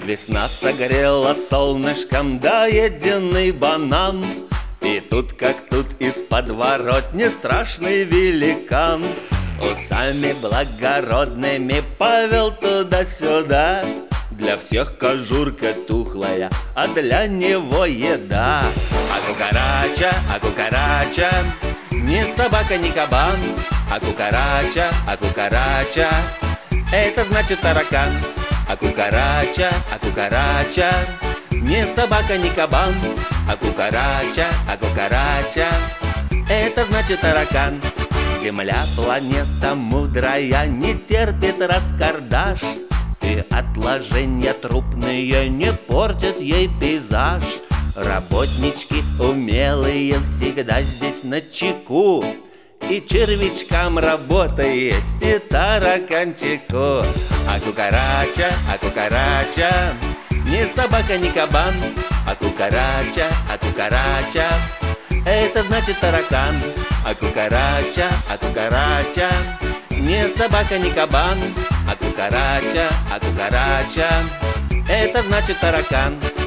Весна согрела солнышком доеденный банан. И тут как тут из подворотни страшный великан усами благородными повел туда-сюда. Для всех кожурка тухлая, а для него еда. А кукарача, ни собака, ни кабан. А кукарача, это значит таракан. А кукарача, ни собака, ни кабан. А кукарача, это значит таракан. Земля, планета мудрая, не терпит раскардаш. И отложения трупные не портят ей пейзаж. Работнички умелые всегда здесь начеку. И червячкам работа есть, и тараканчику. А кукарача, ни собака, ни кабан. А кукарача, это значит таракан. А кукарача, ни собака, ни кабан. А кукарача, это значит таракан.